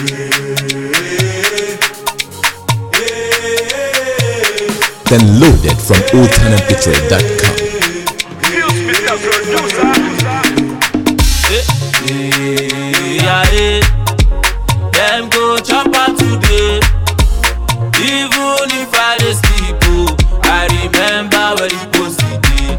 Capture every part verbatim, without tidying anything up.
Then loaded from old time m p three dot com. Them go chop out today. Even if I dey sleep, oh, I remember when you post today.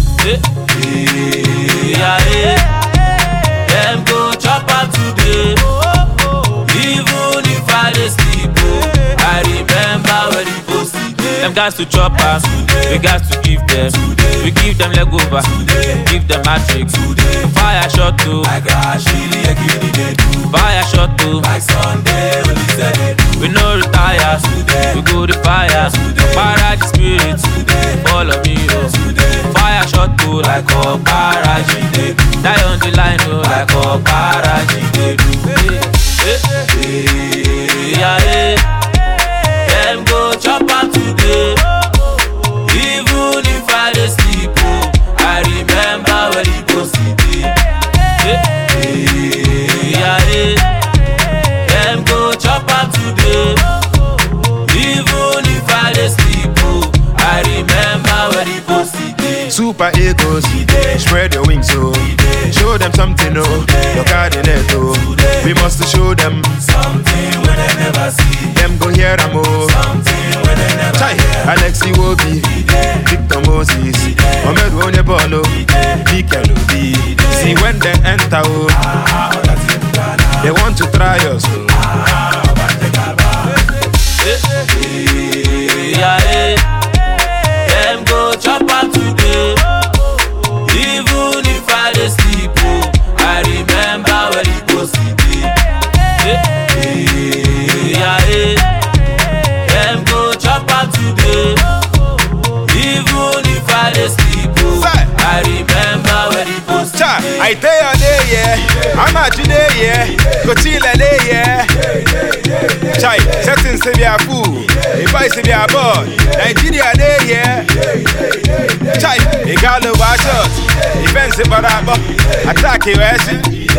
Them go chop out today. Even if I dey sleep, oh, I remember when you post today. Them guys to chop us, we got to give them. We give them leg over, give them matrix. Fire shot too, like Ashili, I give the do. Fire shot too, like Sunday, only said we no retire, we go the fire. Para the spirit, follow me, oh. Fire shot too, like oh, para G. Die on the line, oh, like oh, para G. Yeah, yeah. Them go chop out today. Even if I dey sleep, oh, I remember when you go see me. Yeah, yeah. Them go chop out today. Even if I dey sleep, oh, I remember when you go see me. Super egos, spread your wings, oh. Show them something, oh. Look at the net, oh. We must show them something when they never see. Them go hear them, oh. Something when they never Chai, Alexi Wobi, Victor Moses, Mohamed Wonyebolo, Mikel Obi. See when they enter, oh, they want to try us, oh. Yeah, yeah. Them go chop out today. Even if I dey sleep, oh, I remember when you go see me. Yeah, yeah. Them go chop out today. Even if I dey sleep, oh, I remember when you go see me. I tell you day, yeah. I'm at today, yeah. Go chill a day, yeah. Chai, settings to be a fool. If I say be a boy, Nigeria day, yeah. Chai, a girl who was shot. Defense it, but I'm attack you, I see.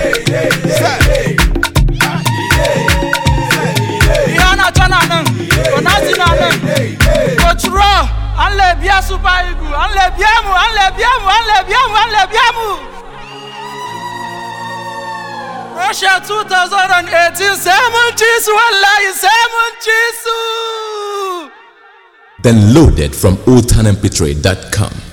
Yana Chananan, Onazinanan, Coach Raw, Anle Bia Super Eagle, Anle Biamu, Anle Biamu, Anle Biamu, Anle Biamu. Russia twenty eighteen, Seven Chisu, Allah, Seven Chisu. Then loaded from old time m p three dot com.